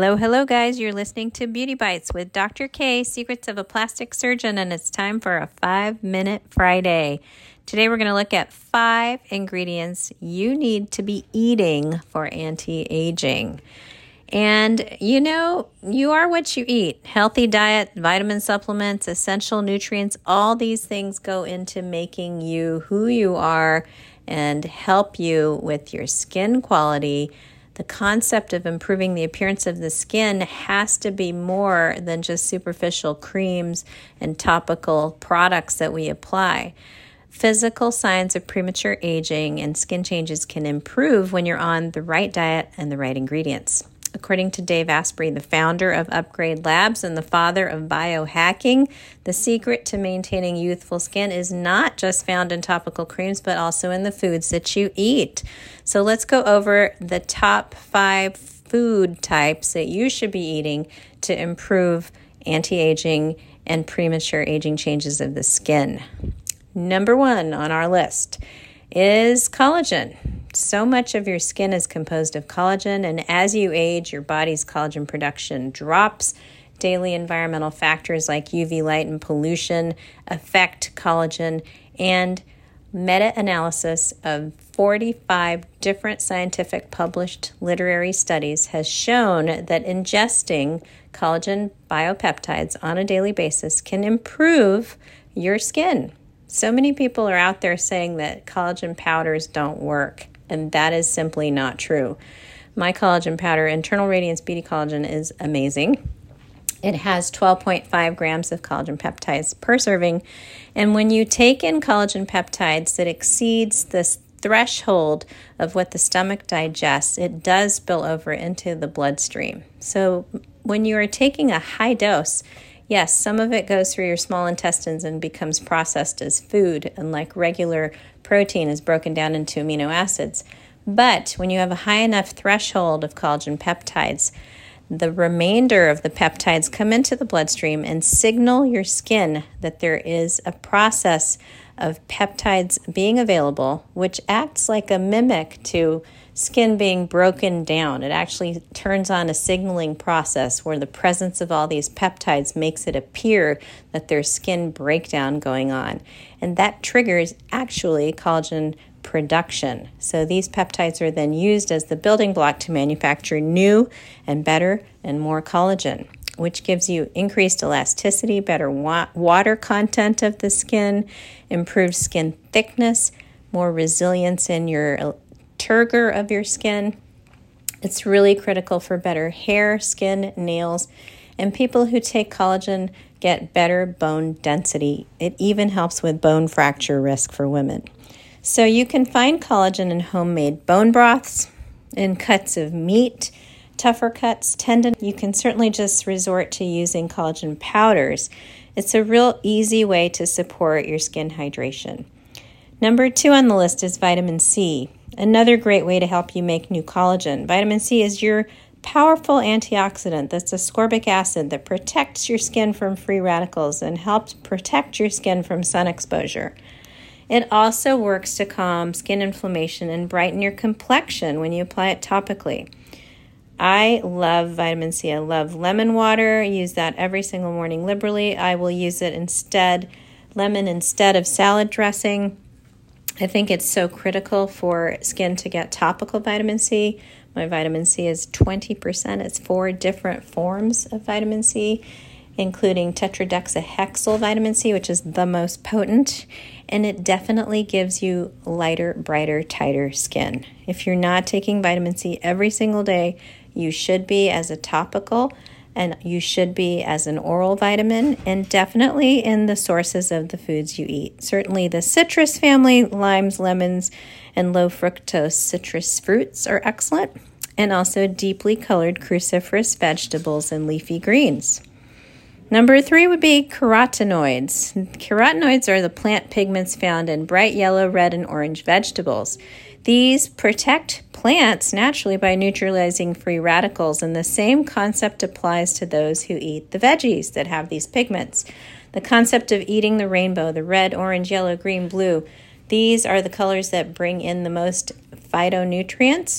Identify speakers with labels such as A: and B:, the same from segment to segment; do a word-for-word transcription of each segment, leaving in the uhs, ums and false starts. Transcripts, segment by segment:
A: Hello, hello, guys. You're listening to Beauty Bites with Doctor K, Secrets of a Plastic Surgeon, and it's time for a five-minute Friday. Today, we're going to look at five ingredients you need to be eating for anti-aging. And, you know, you are what you eat. Healthy diet, vitamin supplements, essential nutrients, all these things go into making you who you are and help you with your skin quality. The concept of improving the appearance of the skin has to be more than just superficial creams and topical products that we apply. Physical signs of premature aging and skin changes can improve when you're on the right diet and the right ingredients. According to Dave Asprey, the founder of Upgrade Labs and the father of biohacking, the secret to maintaining youthful skin is not just found in topical creams, but also in the foods that you eat. So let's go over the top five food types that you should be eating to improve anti-aging and premature aging changes of the skin. Number one on our list is collagen. So much of your skin is composed of collagen, and as you age, your body's collagen production drops. Daily environmental factors like U V light and pollution affect collagen, and meta-analysis of forty-five different scientific published literary studies has shown that ingesting collagen biopeptides on a daily basis can improve your skin. So many people are out there saying that collagen powders don't work, and that is simply not true. My collagen powder, Internal Radiance Beauty Collagen, is amazing. It has twelve point five grams of collagen peptides per serving, and when you take in collagen peptides that exceeds this threshold of what the stomach digests, it does spill over into the bloodstream. So when you are taking a high dose, yes, some of it goes through your small intestines and becomes processed as food, and like regular protein is broken down into amino acids. But when you have a high enough threshold of collagen peptides, the remainder of the peptides come into the bloodstream and signal your skin that there is a process of peptides being available, which acts like a mimic to skin being broken down. It actually turns on a signaling process where the presence of all these peptides makes it appear that there's skin breakdown going on. And that triggers actually collagen production. So these peptides are then used as the building block to manufacture new and better and more collagen, which gives you increased elasticity, better wa- water content of the skin, improved skin thickness, more resilience in your turgor of your skin. It's really critical for better hair, skin, nails, and people who take collagen get better bone density. It even helps with bone fracture risk for women. So you can find collagen in homemade bone broths, in cuts of meat, tougher cuts, tendon. You can certainly just resort to using collagen powders. It's a real easy way to support your skin hydration. Number two on the list is vitamin C. Another great way to help you make new collagen. Vitamin C is your powerful antioxidant. That's ascorbic acid that protects your skin from free radicals and helps protect your skin from sun exposure. It also works to calm skin inflammation and brighten your complexion when you apply it topically. I love vitamin C. I love lemon water. I use that every single morning liberally. I will use it instead, lemon instead of salad dressing. I think it's so critical for skin to get topical vitamin C. My vitamin C is twenty percent. It's four different forms of vitamin C, including tetradexahexyl vitamin C, which is the most potent, and it definitely gives you lighter, brighter, tighter skin. If you're not taking vitamin C every single day, you should be as a topical, and you should be as an oral vitamin, and definitely in the sources of the foods you eat. Certainly the citrus family, limes, lemons, and low fructose citrus fruits are excellent, and also deeply colored cruciferous vegetables and leafy greens. Number three would be carotenoids. Carotenoids are the plant pigments found in bright yellow, red, and orange vegetables. These protect plants naturally by neutralizing free radicals, and the same concept applies to those who eat the veggies that have these pigments. The concept of eating the rainbow, the red, orange, yellow, green, blue, these are the colors that bring in the most phytonutrients,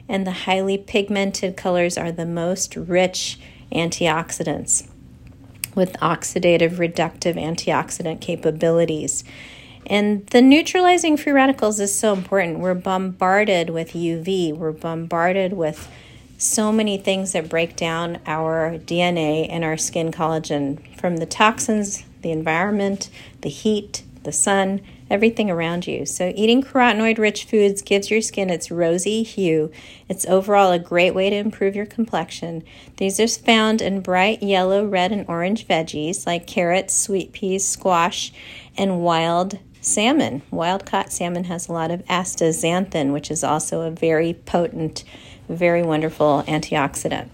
A: and the highly pigmented colors are the most rich antioxidants with oxidative reductive antioxidant capabilities. And the neutralizing free radicals is so important. We're bombarded with U V. We're bombarded with so many things that break down our D N A and our skin collagen, from the toxins, the environment, the heat, the sun, everything around you. So eating carotenoid-rich foods gives your skin its rosy hue. It's overall a great way to improve your complexion. These are found in bright yellow, red, and orange veggies like carrots, sweet peas, squash, and wild salmon. Wild-caught salmon has a lot of astaxanthin, which is also a very potent, very wonderful antioxidant.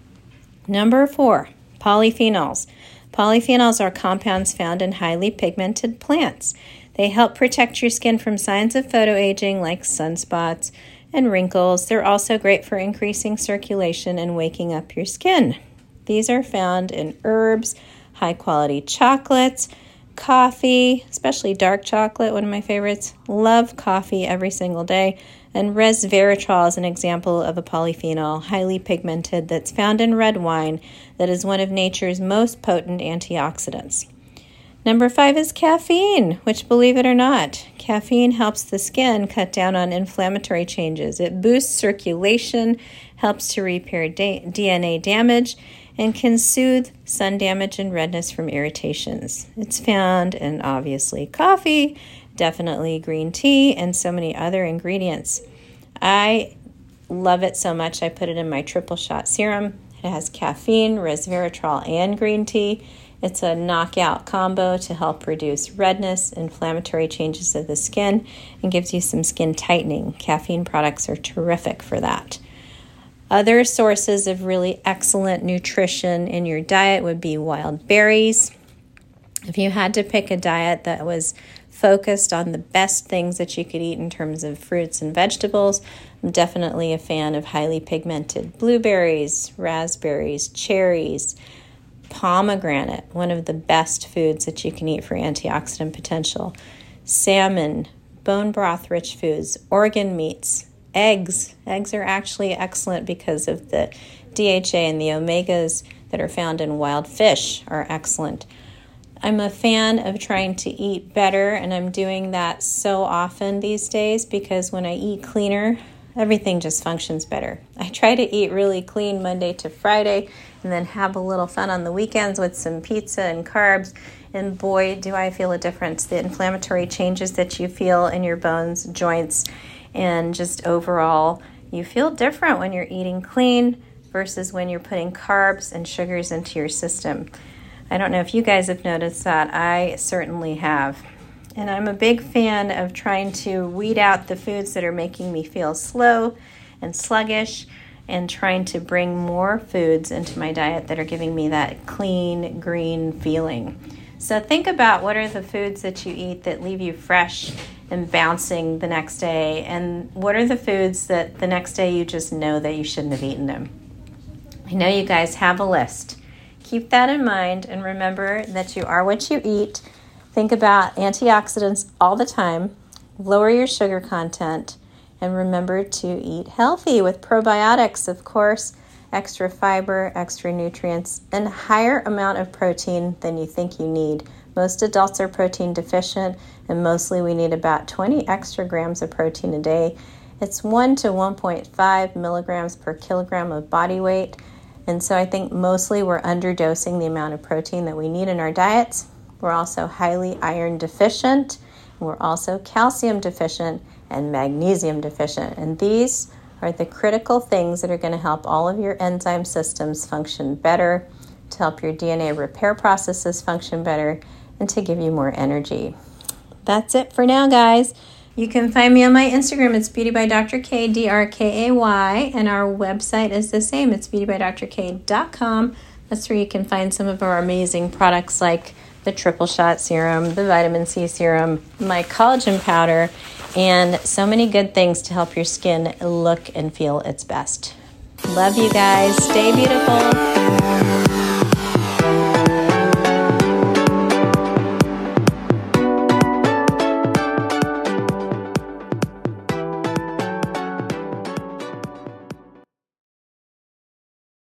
A: Number four, polyphenols. Polyphenols are compounds found in highly pigmented plants. They help protect your skin from signs of photoaging like sunspots and wrinkles. They're also great for increasing circulation and waking up your skin. These are found in herbs, high-quality chocolates, coffee, especially dark chocolate, one of my favorites. Love coffee every single day. And resveratrol is an example of a polyphenol, highly pigmented, that's found in red wine, that is one of nature's most potent antioxidants. Number five is caffeine, which, believe it or not, caffeine helps the skin cut down on inflammatory changes. It boosts circulation, helps to repair D N A damage, and can soothe sun damage and redness from irritations. It's found in, obviously, coffee, definitely green tea, and so many other ingredients. I love it so much, I put it in my triple shot serum. It has caffeine, resveratrol, and green tea. It's a knockout combo to help reduce redness, inflammatory changes of the skin, and gives you some skin tightening. Caffeine products are terrific for that. Other sources of really excellent nutrition in your diet would be wild berries. If you had to pick a diet that was focused on the best things that you could eat in terms of fruits and vegetables, I'm definitely a fan of highly pigmented blueberries, raspberries, cherries, pomegranate, one of the best foods that you can eat for antioxidant potential, salmon, bone broth rich foods, organ meats, eggs. Eggs are actually excellent because of the D H A and the omegas that are found in wild fish are excellent. I'm a fan of trying to eat better, and I'm doing that so often these days because when I eat cleaner, everything just functions better. I try to eat really clean Monday to Friday and then have a little fun on the weekends with some pizza and carbs, and boy, do I feel a difference. The inflammatory changes that you feel in your bones, joints, and just overall, you feel different when you're eating clean versus when you're putting carbs and sugars into your system. I don't know if you guys have noticed that. I certainly have. And I'm a big fan of trying to weed out the foods that are making me feel slow and sluggish, and trying to bring more foods into my diet that are giving me that clean, green feeling. So think about what are the foods that you eat that leave you fresh and bouncing the next day, and what are the foods that the next day you just know that you shouldn't have eaten them. I know you guys have a list. Keep that in mind, and remember that you are what you eat. Think about antioxidants all the time. Lower your sugar content, and remember to eat healthy with probiotics, of course, extra fiber, extra nutrients, and a higher amount of protein than you think you need. Most adults are protein deficient, and mostly we need about twenty extra grams of protein a day. It's one to one point five milligrams per kilogram of body weight. And so I think mostly we're underdosing the amount of protein that we need in our diets. We're also highly iron deficient. We're also calcium deficient and magnesium deficient. And these are the critical things that are going to help all of your enzyme systems function better, to help your D N A repair processes function better, and to give you more energy. That's it for now, guys. You can find me on my Instagram. It's Beauty by Doctor K, D R K A Y, and our website is the same. It's beauty by dr k dot com. That's where you can find some of our amazing products like the triple shot serum, the vitamin C serum, my collagen powder, and so many good things to help your skin look and feel its best. Love you guys. Stay beautiful.